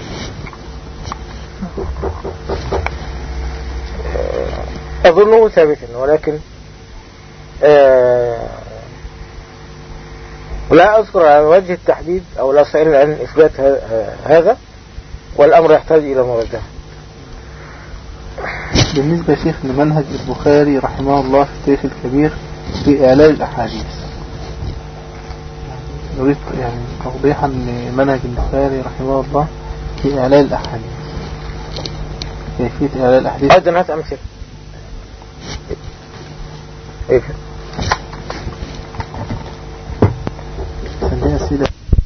أظنه ثابتا، ولكن لا أذكر على وجه التحديد أو لا أستطيع عن إثبات هذا، والأمر يحتاج إلى مرجع. بالنسبة شيخ لمنهج البخاري رحمه الله في التاريخ الكبير في إعلال الأحاديث، نريد توضيحا لمنهج البخاري رحمه الله في إعلال الأحاديث، كيفية إعلال الأحاديث. أيضا هات أمثلة. عندنا أسئلة.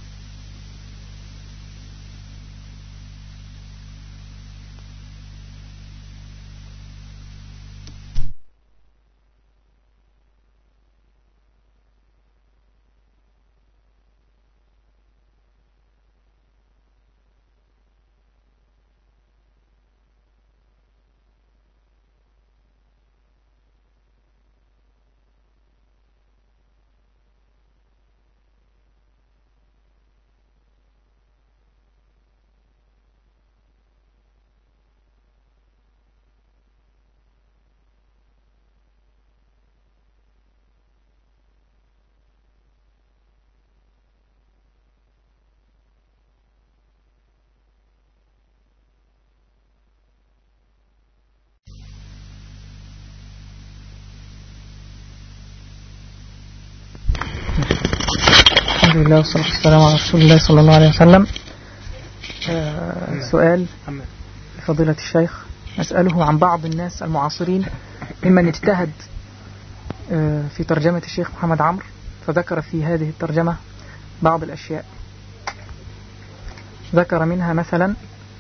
الحمد لله والصلاة والسلام على رسول الله صلى الله عليه وسلم. سؤال لفضيلة الشيخ، أسأله عن بعض الناس المعاصرين ممن اجتهد في ترجمة الشيخ محمد عمرو، فذكر في هذه الترجمة بعض الأشياء. ذكر منها مثلا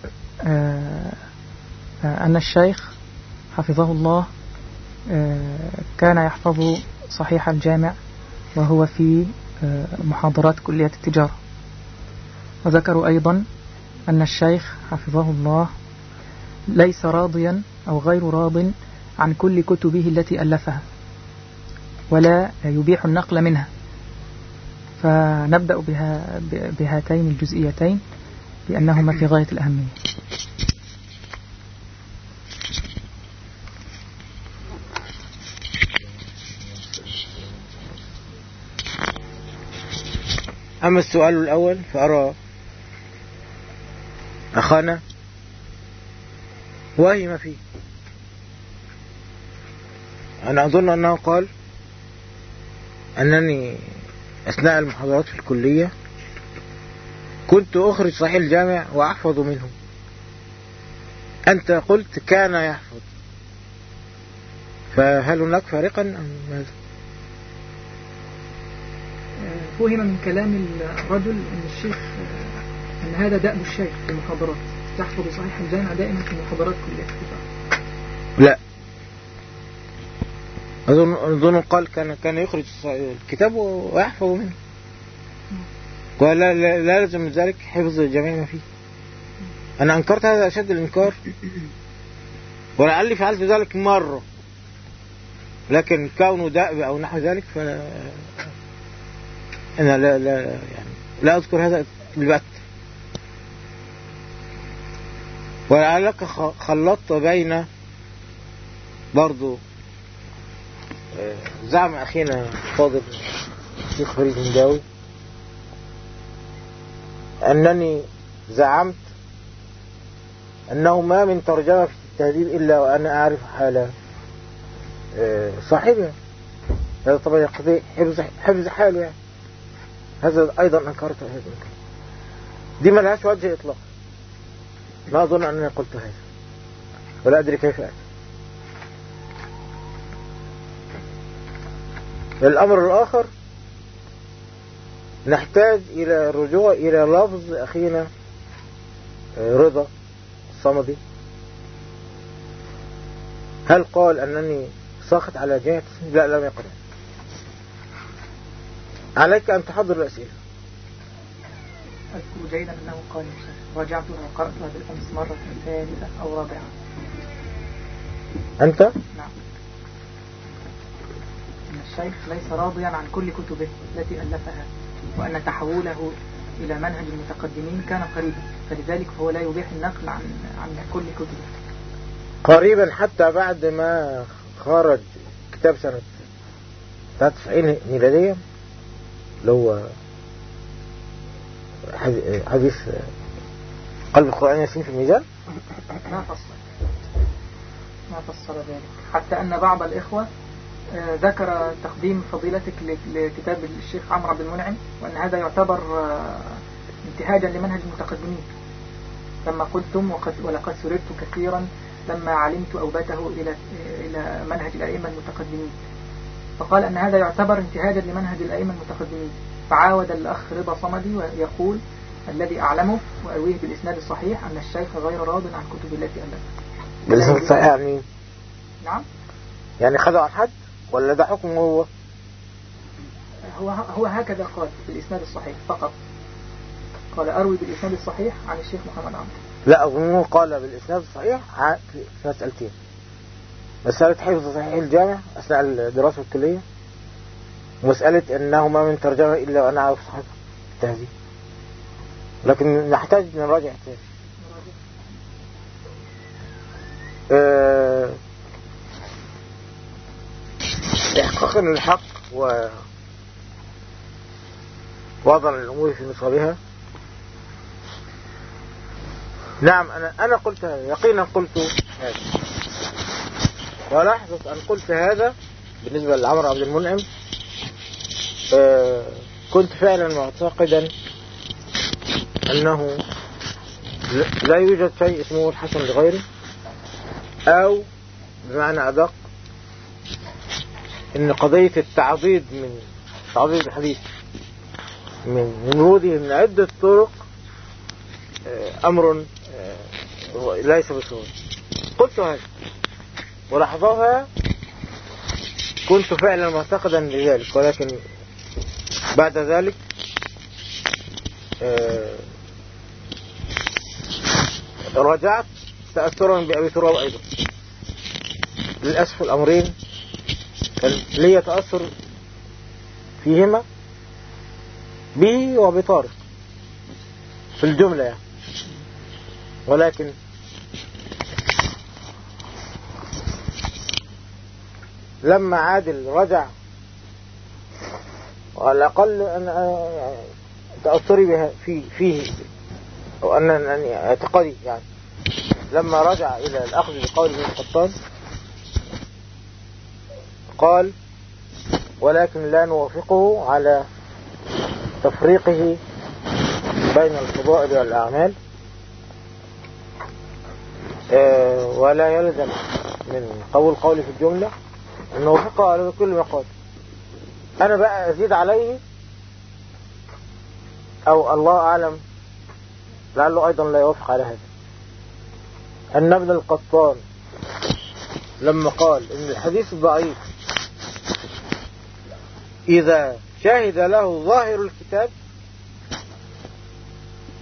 أن الشيخ حفظه الله كان يحفظ صحيح الجامع وهو في محاضرات كلية التجارة. وذكروا أيضا أن الشيخ حفظه الله ليس راضيا أو غير راض عن كل كتبه التي ألفها ولا يبيح النقل منها. فنبدأ بهاتين الجزئيتين لأنهما في غاية الأهمية. أما السؤال الأول فأرى أخانا واهم فيه. أنا أظن أنه قال أنني أثناء المحاضرات في الكلية كنت أخرج صحيح الجامع وأحفظ منه. أنت قلت كان يحفظ، فهل هناك فارقا أم ماذا؟ فهم من كلام الرجل أن الشيخ أن هذا دأب الشيخ في المحاضرات، تحفظ صحيح الجامع دائما في المحاضرات كلها. لا، أظن قال كان يخرج الكتاب ويحفظ منه. ولا لا لازم من ذلك حفظ جميع ما فيه. أنا أنكرت هذا أشد الإنكار، ولعلي فعلت ذلك مرة، لكن كونه دأب أو نحو ذلك أنا لا أذكر هذا البت. ولعلك خلطت بين برضو زعم أخينا فاضل الشيخ فريد هنداوي أنني زعمت أنه ما من ترجمة في التهذيب إلا وأنا أعرف حال صاحبها. هذا طبعا يقضي حفظ حاله يعني. هذا أيضا أنكرت هذا الإنكار. دي ما لهاش وجه إطلاق. ما أظن أنني قلت هذا ولا أدري كيف أتى. الأمر الآخر نحتاج إلى الرجوع إلى لفظ أخينا رضا الصمدي. هل قال أنني ساخط على جهة؟ لا، لم يقل. عليك أن تحضر الأسئلة. أذكر جيدا أنه قال رجعتها وقرأتها بالأمس مرة ثالثة أو رابعة. أنت؟ نعم. أن الشيخ ليس راضيا عن كل كتبه التي ألفها، وأن تحوله إلى منهج المتقدمين كان قريبا، فلذلك هو لا يبيح النقل عن كل كتبه. قريبا حتى بعد ما خرج كتاب سنة 93 ميلادية اللي هو حديث قلب القرآن ياسين في الميزان. ما فصل ذلك، حتى أن بعض الإخوة ذكر تقديم فضيلتك لكتاب الشيخ عمرو عبد المنعم، وأن هذا يعتبر انتهاجا لمنهج المتقدمين، لما قلتم ولقد سررت كثيرا لما علمت أوبته إلى منهج الأئمة المتقدمين، فقال أن هذا يعتبر انتهاجا لمنهج الأئمة المتقدمين، فعاود الأخ رضا صمدي ويقول الذي أعلمه وأرويه بالإسناد الصحيح أن الشيخ غير راض عن كتب التي ألفها. بالإسناد الصحيح يعني؟ نعم، يعني خذوا عن حد ولا ده حكمه هو هكذا قال بالإسناد الصحيح فقط، قال أروي بالإسناد الصحيح عن الشيخ محمد عمرو. لا، أظنه قال بالإسناد الصحيح في مسألتين: مسألة حفظ صحيح الجامع أثناء الدراسة الكلية، ومسألة أنه ما من ترجمة إلا وأنا أعرف صحيح التهذيب. لكن نحتاج نراجع التهذيب. إحقاقا للحق ووضع الأمور في نصابها. نعم، أنا قلت هذا، يقينا قلت هذا، ولاحظت أن قلت هذا بالنسبة لعمرو عبد المنعم. كنت فعلا معتقدا أنه لا يوجد شيء اسمه الحسن لغيره، أو بمعنى أدق إن قضية التعضيد من تعضيد الحديث من وروده من عدة طرق أمر ليس بسهول. قلت هذا ولحظها كنت فعلا معتقدا لذلك، ولكن بعد ذلك رجعت تأثرا بأبي تراب أيضا. للأسف الأمرين لي تأثر فيهما به وبطارق في الجملة يعني. ولكن لما عادل رجع، وعلى الأقل أن تأثري بها فيه أو أنني اعتقادي يعني، لما رجع إلى الأخذ بقول ابن القطان قال: ولكن لا نوافقه على تفريقه بين الفضائل والأعمال، ولا يلزم من قول في الجملة أن نوافقه على كل ما قال. أنا بقى أزيد عليه، أو الله أعلم لعله أيضا لا يوافق على هذا، أن ابن القطان لما قال إن الحديث الضعيف إذا شهد له ظاهر الكتاب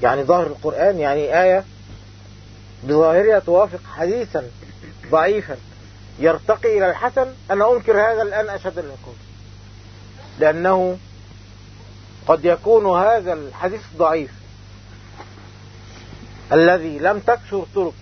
يعني ظاهر القرآن يعني آية بظاهرها توافق حديثا ضعيفا يرتقي إلى الحسن، أنا أنكر هذا الآن أشد الإنكار، لأنه قد يكون هذا الحديث ضعيف الذي لم تكثر طرقه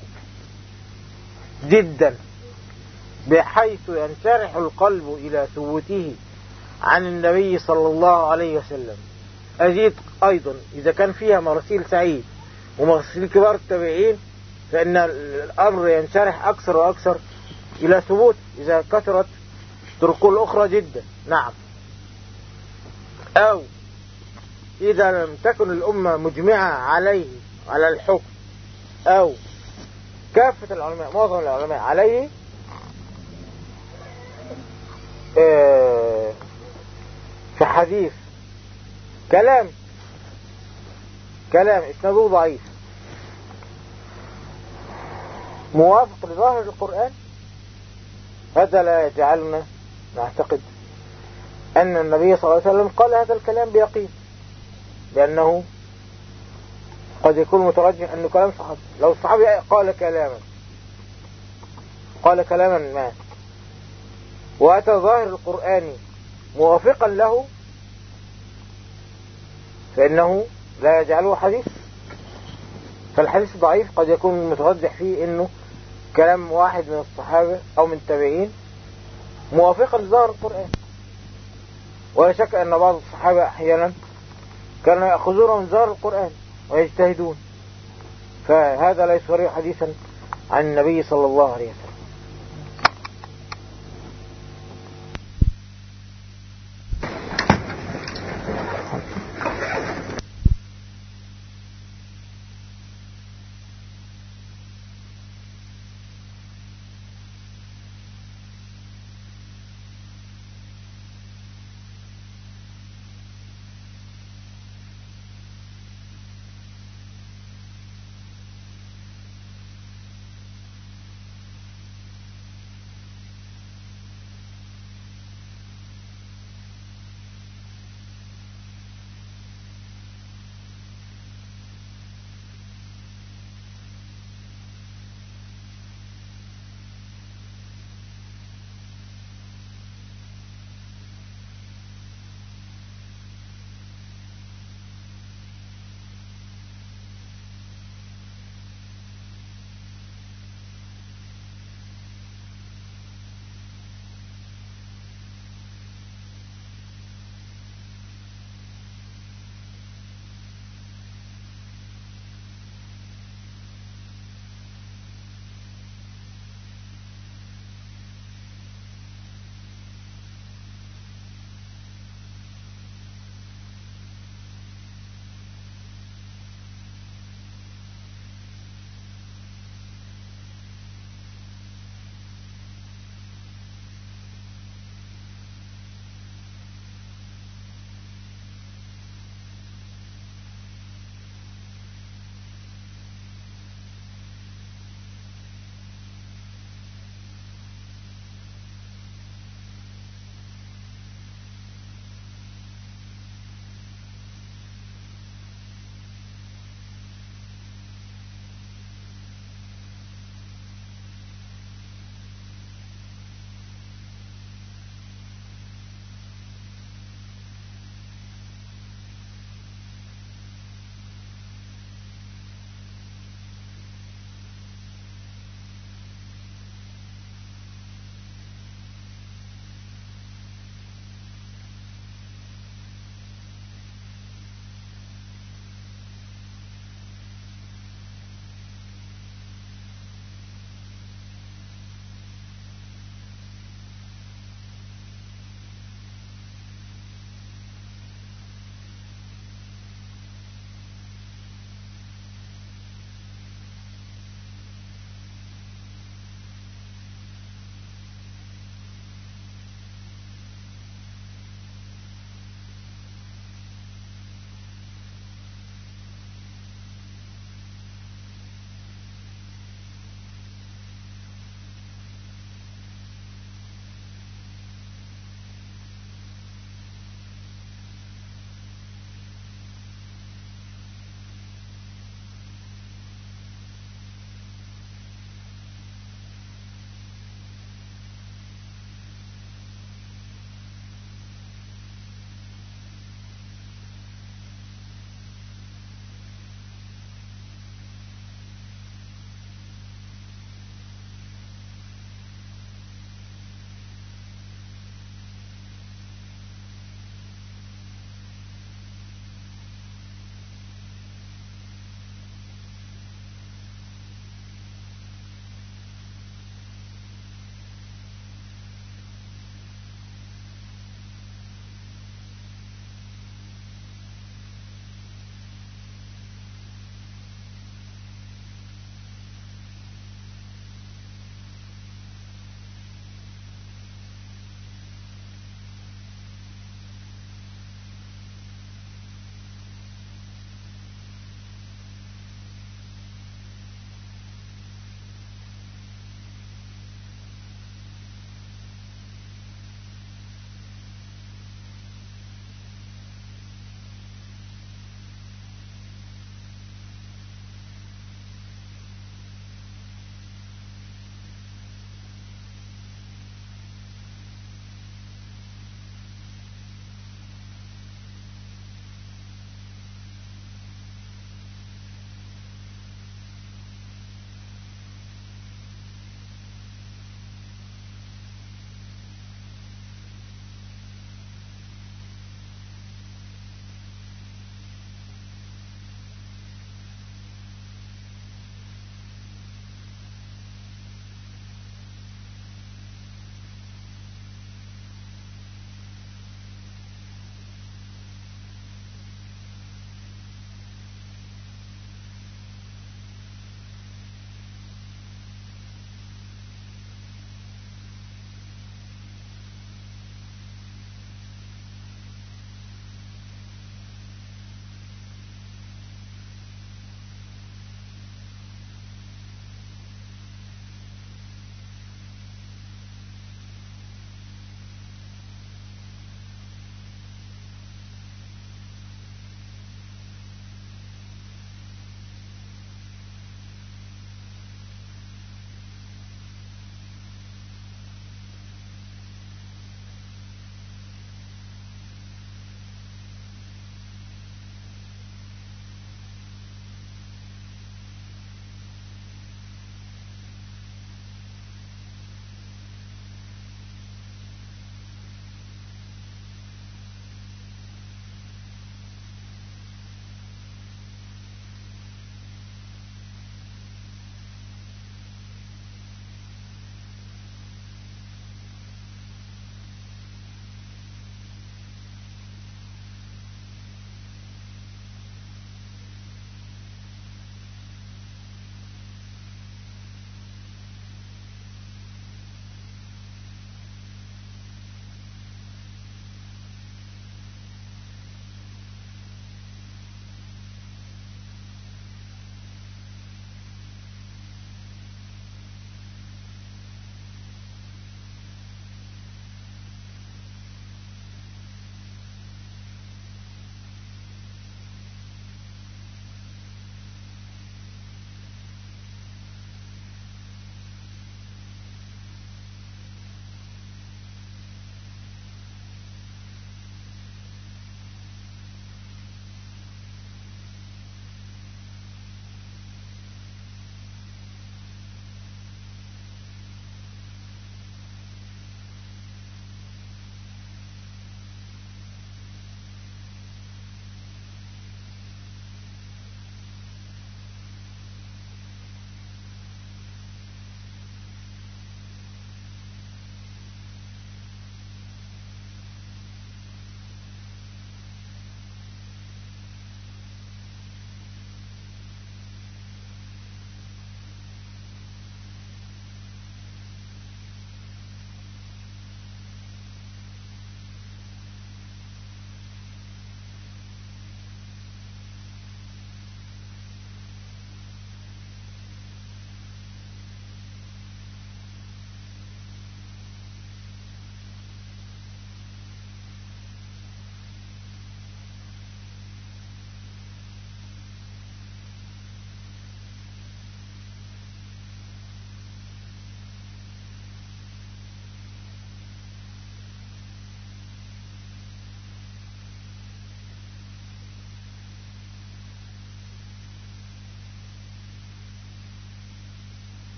جدا بحيث ينشرح القلب إلى ثبوته عن النبي صلى الله عليه وسلم. أزيد أيضا إذا كان فيها مراسيل سعيد ومراسيل كبار التابعين فإن الأمر ينشرح أكثر وأكثر إلى ثبوت إذا كثرت طرقه الأخرى جدا. نعم. أو إذا لم تكن الأمة مجمعة عليه على الحكم، أو كافة العلماء معظم العلماء عليه، في حديث كلام اسناده ضعيف موافق لظاهر القرآن، هذا لا يجعلنا نعتقد أن النبي صلى الله عليه وسلم قال هذا الكلام بيقين، لأنه قد يكون مترجح أنه كلام صحابي. لو الصحابي قال كلاما ما وأتى ظاهر القرآن موافقا له فإنه لا يجعله حديث. فالحديث ضعيف قد يكون مترجح فيه أنه كلام واحد من الصحابة أو من التابعين موافقا لظاهر القرآن. ولا شك أن بعض الصحابة أحيانا كانوا يأخذون من ظاهر القرآن ويجتهدون، فهذا لا يصير حديثا عن النبي صلى الله عليه وسلم.